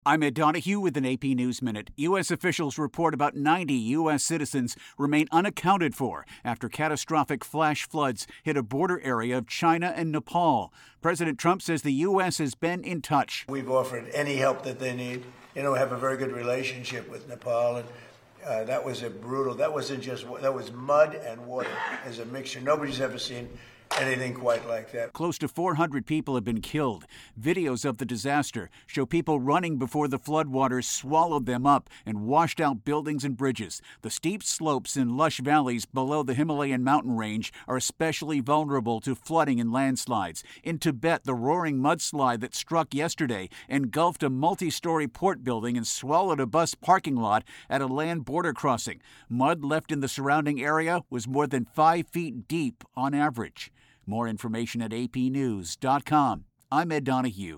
I'm Ed Donahue with an AP News Minute. U.S. officials report about 90 U.S. citizens remain unaccounted for after catastrophic flash floods hit a border area of China and Nepal. President Trump says the U.S. has been in touch. We've offered any help that they need. We have a very good relationship with Nepal, and that was that was mud and water as a mixture. Nobody's ever seen anything quite like that. Close to 400 people have been killed. Videos of the disaster show people running before the floodwaters swallowed them up and washed out buildings and bridges. The steep slopes and lush valleys below the Himalayan mountain range are especially vulnerable to flooding and landslides. In Tibet, the roaring mudslide that struck yesterday engulfed a multi-story port building and swallowed a bus parking lot at a land border crossing. Mud left in the surrounding area was more than 5 feet deep on average. More information at apnews.com. I'm Ed Donahue.